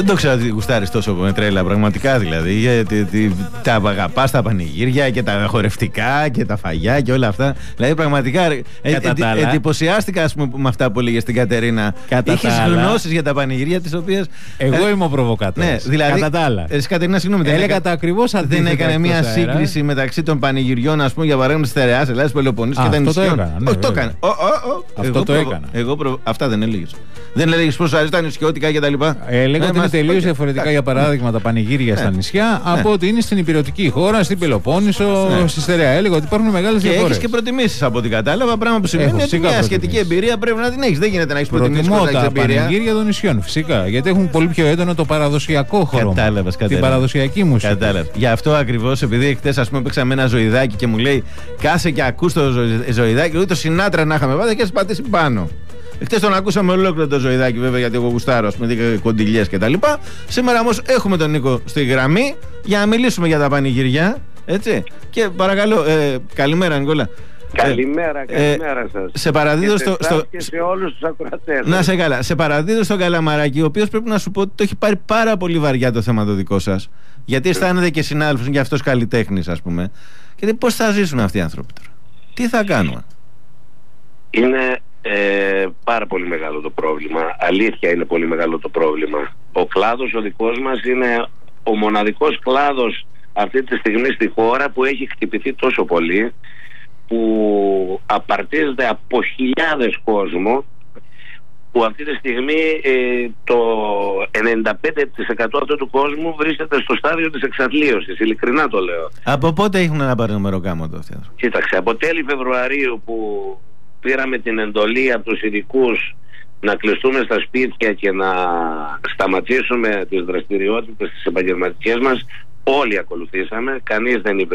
Δεν το ξέρω ότι γουστάρεις τόσο με τρέλα, πραγματικά δηλαδή. Γιατί τα αγαπάς τα πανηγύρια και τα χορευτικά και τα φαγιά και όλα αυτά. Δηλαδή, πραγματικά εντυπωσιάστηκα, ας πούμε, με αυτά που έλεγε στην Κατερίνα. Είχες γνώσεις για τα πανηγύρια, τις οποίες. Εγώ είμαι ο προβοκατόρας. Ναι, δηλαδή. Κατά τα άλλα. Εσύ, Κατερίνα, συγγνώμη. Έλεγα τα ακριβώς αντίθετα. Δεν έκανε μια σύγκριση μεταξύ των πανηγυριών, ας πούμε, για παράδειγμα, της Στερεάς Ελλάδας, Πελοποννήσου και τα νησιών. Όχι, το έκανε. Αυτό το έκανα. Αυτά δεν έλεγες. Δεν έλεγες πώς αρέσει τα νησιώτικα κτλ. Έλεγα ότι είναι τελείως διαφορετικά, για παράδειγμα, τα πανηγύρια στα νησιά από ότι είναι στην υπηρετική χώρα, στην Πελοπόννησο, στη Στερεά. Έλεγα ότι υπάρχουν μεγάλες διαφορές. Και έχεις και προτιμήσεις από ό,τι κατάλαβα. Πράγμα που σημαίνει ότι μια σχετική εμπειρία πρέπει να την έχεις. Δεν γίνεται να έχεις προτιμήσεις. Προτιμώ τα πανηγύρια των νησιών, φυσικά. Γιατί έχουν πολύ πιο έντονο το παραδοσιακό χρώμα. Κατάλαβες. Την παραδοσιακή μουσική. Κατάλαβες. Γι' αυτό ακριβώς, επειδή χτες, ας πούμε, παίξαμε ένα ζωηδάκι και μου λέει κάσε και ακούς το ζωηδάκι, ούτε το Σινάτρα να είχαμε βάλει και έχει πατήσει πάνω. Χτες τον ακούσαμε ολόκληρο το ζωηδάκι, βέβαια, γιατί εγώ γουστάρω, ας πούμε, κοντιλιές κτλ. Σήμερα όμως έχουμε τον Νίκο στη γραμμή για να μιλήσουμε για τα πανηγυριά. Έτσι. Και παρακαλώ, καλημέρα, Νικόλα. Καλημέρα σας. Σε παραδίδω και σε όλους τους ακροατές. Να σε καλά. Σε παραδίδω στον Καλαμαράκη, ο οποίος πρέπει να σου πω ότι το έχει πάρει πάρα πολύ βαριά το θέμα το δικό σας. Γιατί αισθάνεται και συνάδελφος και αυτός καλλιτέχνης, ας πούμε. Και πώς θα ζήσουν αυτοί οι άνθρωποι τώρα? Τι θα κάνουμε? Είναι πάρα πολύ μεγάλο το πρόβλημα. Αλήθεια, είναι πολύ μεγάλο το πρόβλημα. Ο κλάδος ο δικός μας είναι ο μοναδικός κλάδος αυτή τη στιγμή στη χώρα που έχει χτυπηθεί τόσο πολύ, που απαρτίζεται από χιλιάδες κόσμο, που αυτή τη στιγμή το 95% αυτού του κόσμου βρίσκεται στο στάδιο της εξαθλίωσης. Ειλικρινά το λέω. Από πότε έχουν να πάρουν μεροκάματο αυτοί? Κοίταξε, από τέλη Φεβρουαρίου που πήραμε την εντολή από τους ειδικούς να κλειστούμε στα σπίτια και να σταματήσουμε τις δραστηριότητες τις επαγγελματικές μας, όλοι ακολουθήσαμε, κανείς δεν είπε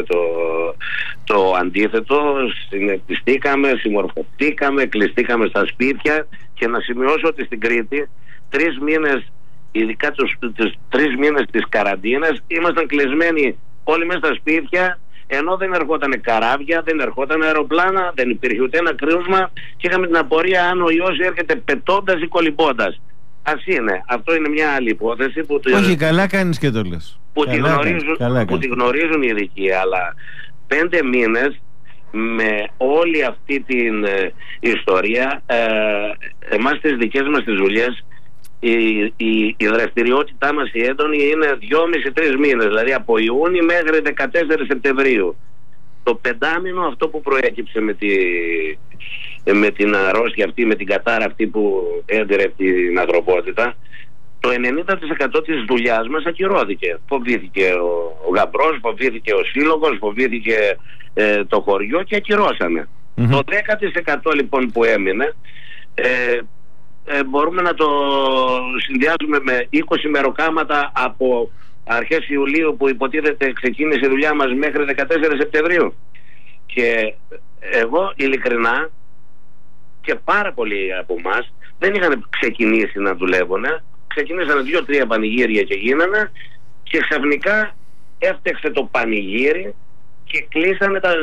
το αντίθετο. Συνεπιστήκαμε, συμμορφωθήκαμε, κλειστήκαμε στα σπίτια. Και να σημειώσω ότι στην Κρήτη 3 μήνες, ειδικά τους 3 μήνες της καραντίνας, ήμασταν κλεισμένοι όλοι μέσα στα σπίτια, ενώ δεν ερχόταν καράβια, δεν ερχόταν αεροπλάνα, δεν υπήρχε ούτε ένα κρούσμα, και είχαμε την απορία αν ο ιός έρχεται πετώντας ή κολυμπώντας. Ας είναι. Αυτό είναι μια άλλη υπόθεση που... Όχι, καλά κάνεις και το λες. Που τη γνωρίζουν οι ειδικοί, αλλά 5 μήνες με όλη αυτή την ιστορία, εμάς τις δικές μας τις δουλειές, η δραστηριότητά μας η έντονη είναι 2,5-3 μήνες, δηλαδή από Ιούνιο μέχρι 14 Σεπτεμβρίου. Το πεντάμινο αυτό που προέκυψε με την αρρώστια αυτή, με την κατάρα αυτή που έδιρε την ανθρωπότητα, το 90% της δουλειάς μας ακυρώθηκε. Φοβήθηκε ο γαμπρός, φοβήθηκε ο σύλλογος, φοβήθηκε το χωριό και ακυρώσαμε. Το 10% λοιπόν που έμεινε μπορούμε να το συνδυάσουμε με 20 μεροκάματα από αρχές Ιουλίου, που υποτίθεται ξεκίνησε η δουλειά μας, μέχρι 14 Σεπτεμβρίου. Και εγώ ειλικρινά, και πάρα πολλοί από εμάς δεν είχαν ξεκινήσει να δουλεύουν. Ξεκινήσανε 2-3 πανηγύρια και γίνανε, και ξαφνικά έφτεξε το πανηγύρι και κλείσανε τα...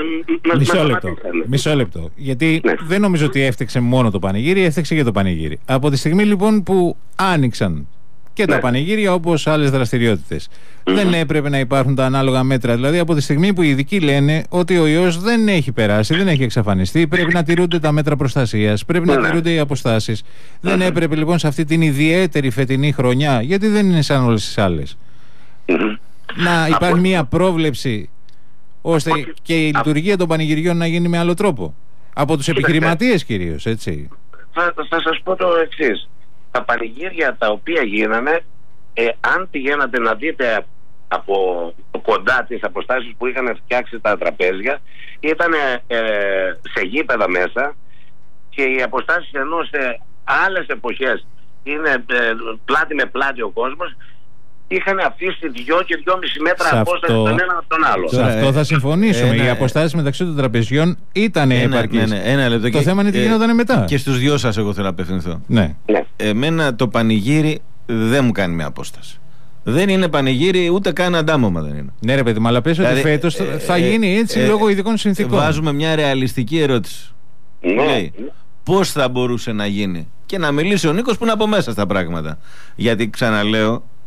Μισό λεπτό. Γιατί δεν νομίζω ότι έφτεξε μόνο το πανηγύρι, έφτεξε και το πανηγύρι. Από τη στιγμή λοιπόν που άνοιξαν και τα πανηγύρια, όπως άλλες δραστηριότητες, δεν έπρεπε να υπάρχουν τα ανάλογα μέτρα? Δηλαδή, από τη στιγμή που οι ειδικοί λένε ότι ο ιός δεν έχει περάσει, δεν έχει εξαφανιστεί, πρέπει να τηρούνται τα μέτρα προστασίας, πρέπει να τηρούνται οι αποστάσεις. Δεν έπρεπε λοιπόν σε αυτή την ιδιαίτερη φετινή χρονιά, γιατί δεν είναι σαν όλες τις άλλες, να υπάρχει μια πρόβλεψη ώστε και η λειτουργία των πανηγυριών να γίνει με άλλο τρόπο? Από τους επιχειρηματίες κυρίως, έτσι. Θα σας πω το εξής. Τα πανηγύρια τα οποία γίνανε, αν πηγαίνατε να δείτε από κοντά τις αποστάσεις που είχαν φτιάξει τα τραπέζια, ήταν σε γήπεδα μέσα, και οι αποστάσεις, ενώ σε άλλες εποχές είναι πλάτη με πλάτη ο κόσμος, είχαν αφήσει 2 και 2,5 μέτρα απόσταση τον ένα από τον άλλο. Σε αυτό θα συμφωνήσουμε. Οι αποστάσεις μεταξύ των τραπεζιών ήταν επαρκείς. Το θέμα είναι τι γινόταν μετά. Και στους δυο σας εγώ θέλω να απευθυνθώ. Ναι. Εμένα το πανηγύρι δεν μου κάνει μια απόσταση. Δεν είναι πανηγύρι, ούτε καν αντάμωμα δεν είναι. Ναι, ρε παιδί μου, αλλά πες ότι φέτος θα γίνει έτσι λόγω ειδικών συνθήκων. Βάζουμε μια ρεαλιστική ερώτηση. Λέει, πώς θα μπορούσε να γίνει? Και να μιλήσει ο Νίκος που είναι από μέσα στα πράγματα. Γιατί ξαναλέω,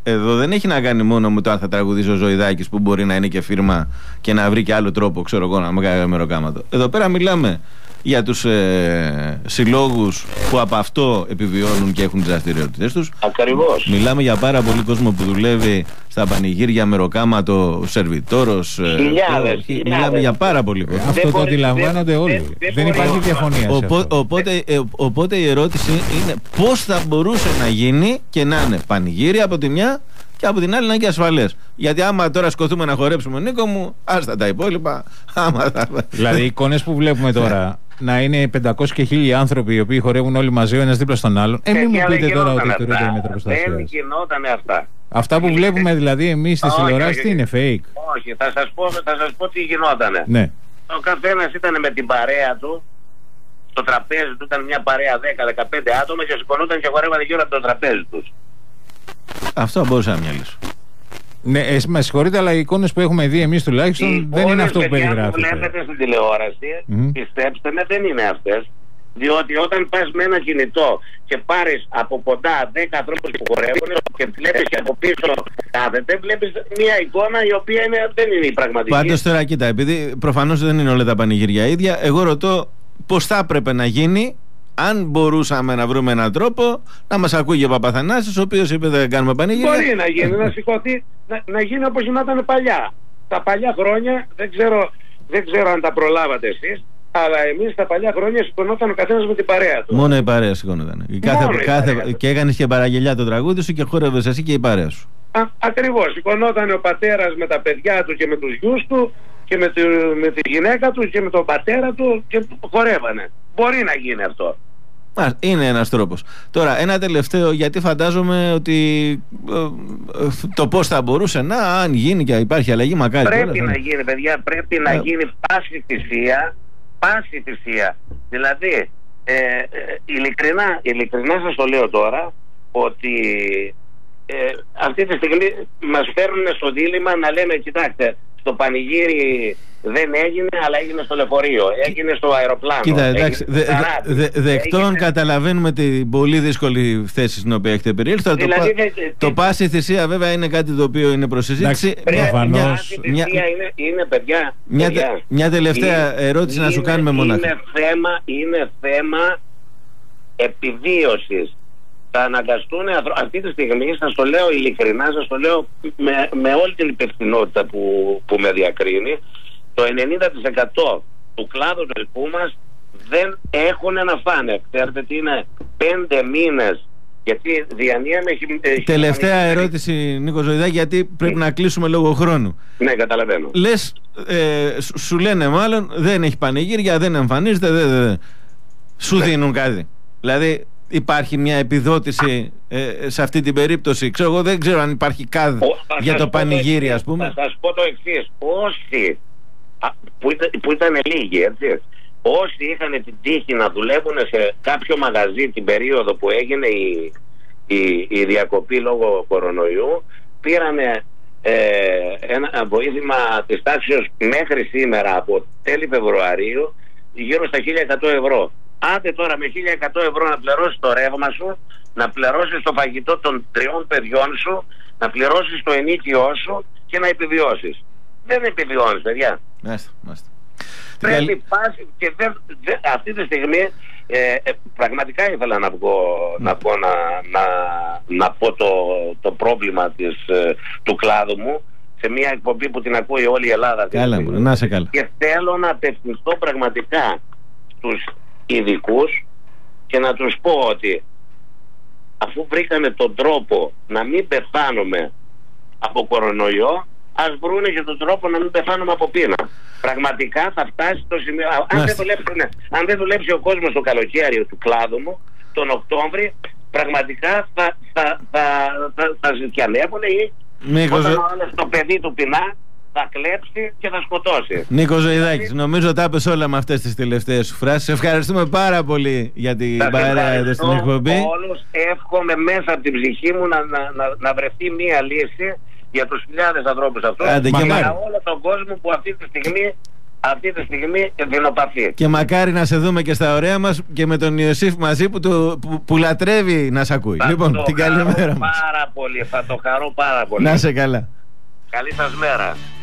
εδώ δεν έχει να κάνει μόνο με το αν θα τραγουδήσει ο Ζωηδάκης, που μπορεί να είναι και φίρμα και να βρει και άλλο τρόπο, ξέρω εγώ, να μην κάνει μεροκάματο. Εδώ πέρα μιλάμε για τους συλλόγους που από αυτό επιβιώνουν και έχουν τις δραστηριότητες τους. Ακριβώς. Μιλάμε για πάρα πολύ κόσμο που δουλεύει στα πανηγύρια, μεροκάματο, σερβιτόρος. Μιλάμε για πάρα πολύ κόσμο. Αυτό το αντιλαμβάνονται όλοι. Δεν υπάρχει διαφωνία. Οπότε η ερώτηση είναι πώς θα μπορούσε να γίνει και να είναι πανηγύρι από τη μια και από την άλλη να είναι και ασφαλές. Γιατί άμα τώρα σκοθούμε να χορέψουμε, Νίκο μου, άστα τα υπόλοιπα. Δηλαδή οι εικόνες που βλέπουμε τώρα να είναι 500 και 1000 άνθρωποι οι οποίοι χορεύουν όλοι μαζί ο ένας δίπλα στον άλλον. Μην μου πείτε τώρα ότι τηρούνται οι μέτρα προστασίας. Δεν γινότανε αυτά. Αυτά που βλέπουμε δηλαδή εμείς στις τηλεοράσεις, τι είναι, fake? Όχι, θα σας πω τι γινότανε. Ναι. Ο καθένας ήταν με την παρέα του. Στο τραπέζι του ήταν μια παρέα 10-15 άτομα και σηκωνόταν και χορεύανε γύρω από το τραπέζι τους. Αυτό μπορούσα να μυαλίσω. Ναι, με συγχωρείτε, αλλά οι εικόνες που έχουμε δει εμείς τουλάχιστον δεν είναι αυτό που περιγράφεται. Οι εικόνες που βλέπετε στην τηλεόραση, πιστέψτε με, δεν είναι αυτές. Διότι όταν πας με ένα κινητό και πάρεις από κοντά 10 ανθρώπους που χορεύουν και βλέπεις και από πίσω κάθεται, βλέπεις μια εικόνα η οποία δεν είναι η πραγματική. Πάντως τώρα κοίτα, επειδή προφανώς δεν είναι όλα τα πανηγύρια ίδια, εγώ ρωτώ πώς θα έπρεπε να γίνει αν μπορούσαμε να βρούμε έναν τρόπο να μας ακούγει ο Παπαθανάσης, ο οποίος είπε δεν κάνουμε πανηγύρια. Μπορεί να γίνει, να σηκωθεί, να γίνει όπως γινόταν παλιά. Τα παλιά χρόνια, δεν ξέρω αν τα προλάβατε εσείς, αλλά εμείς τα παλιά χρόνια σηκωνόταν ο καθένας με την παρέα του. Μόνο η παρέα σηκωνόταν. Και έκανες και παραγγελιά το τραγούδι σου και χόρευες εσύ και η παρέα σου. Ακριβώς. Σηκωνόταν ο πατέρας με τα παιδιά του και με τους γιους του και με τη γυναίκα του και με τον πατέρα του και χορεύανε. Μπορεί να γίνει αυτό. Είναι ένας τρόπος. Τώρα ένα τελευταίο, γιατί φαντάζομαι ότι το πώς θα μπορούσε αν γίνει και υπάρχει αλλαγή, μακάρι. Πρέπει να γίνει, παιδιά, πρέπει να γίνει πάση θυσία. Δηλαδή ειλικρινά σας το λέω τώρα, ότι αυτή τη στιγμή μας φέρνουν στο δίλημμα να λέμε, κοιτάξτε, το πανηγύρι δεν έγινε, αλλά έγινε στο λεωφορείο, έγινε στο αεροπλάνο. Κοίτα, εντάξει, δεκτών καταλαβαίνουμε την πολύ δύσκολη θέση στην οποία έχετε περιέλθει. Δηλαδή, το πάση θυσία βέβαια είναι κάτι το οποίο είναι προς συζήτηση. Μια τελευταία ερώτηση να σου κάνουμε μονάχα. Είναι θέμα επιβίωσης. Θα αναγκαστούν αυτή τη στιγμή, σας το λέω ειλικρινά, σας το λέω με όλη την υπευθυνότητα που με διακρίνει, το 90% του κλάδου του ελπού μας δεν έχουν να φάνε. Ξέρετε τι είναι 5 μήνες, γιατί διανύαμε... Τελευταία ερώτηση, Νίκο Ζωηδάκη, γιατί πρέπει να κλείσουμε λόγω χρόνου. Ναι, καταλαβαίνω. Λες, σου λένε μάλλον δεν έχει πανηγύρια, δεν εμφανίζεται, σου δίνουν κάτι. Δηλαδή υπάρχει μια επιδότηση σε αυτή την περίπτωση? Εγώ δεν ξέρω αν υπάρχει ΚΑΔ για το πανηγύρι, ας πούμε. Θα σας πω το εξής. Όσοι που ήταν λίγοι, έτσι, όσοι είχαν την τύχη να δουλεύουν σε κάποιο μαγαζί την περίοδο που έγινε η διακοπή λόγω κορονοϊού, πήρανε ένα βοήθημα της τάξης μέχρι σήμερα από τέλη Φεβρουαρίου γύρω στα 1.100 ευρώ. Άντε τώρα με 1.100 ευρώ να πληρώσεις το ρεύμα σου, να πληρώσεις το φαγητό των 3 παιδιών σου, να πληρώσεις το ενίκιό σου και να επιβιώσεις. Δεν επιβιώνεις, παιδιά. Μάλιστα. Πρέπει πάση και αυτή τη στιγμή πραγματικά ήθελα να πω το πρόβλημα του κλάδου μου σε μια εκπομπή που την ακούει όλη η Ελλάδα. Καλά, να είσαι καλά. Και θέλω να απευθυνθώ πραγματικά στους ειδικούς και να τους πω ότι αφού βρήκανε τον τρόπο να μην πεθάνουμε από κορονοϊό, ας βρούνε και τον τρόπο να μην πεθάνουμε από πείνα. Πραγματικά θα φτάσει το σημείο. Αν δεν δουλέψει ο κόσμος το καλοκαίρι του κλάδου μου τον Οκτώβρη, πραγματικά θα ζητιανεύουν ή όταν το παιδί του πεινά θα κλέψει και θα σκοτώσει. Νίκο Ζωηδάκης, νομίζω τα είπες όλα με αυτές τις τελευταίες σου φράσεις. Ευχαριστούμε πάρα πολύ για την παρέα εδώ στην εκπομπή. Όλους εύχομαι μέσα από την ψυχή μου να βρεθεί μία λύση για τους χιλιάδες ανθρώπους αυτούς, για όλο τον κόσμο που αυτή τη στιγμή αυτή τη στιγμή δεινοπαθεί. Και μακάρι να σε δούμε και στα ωραία μας και με τον Ιωσήφ μαζί που λατρεύει να σε ακούει. Λοιπόν, την καλή μέρα μας. Πάρα πολύ, θα το χαρώ πάρα πολύ. Να σε καλά. Καλή σας μέρα.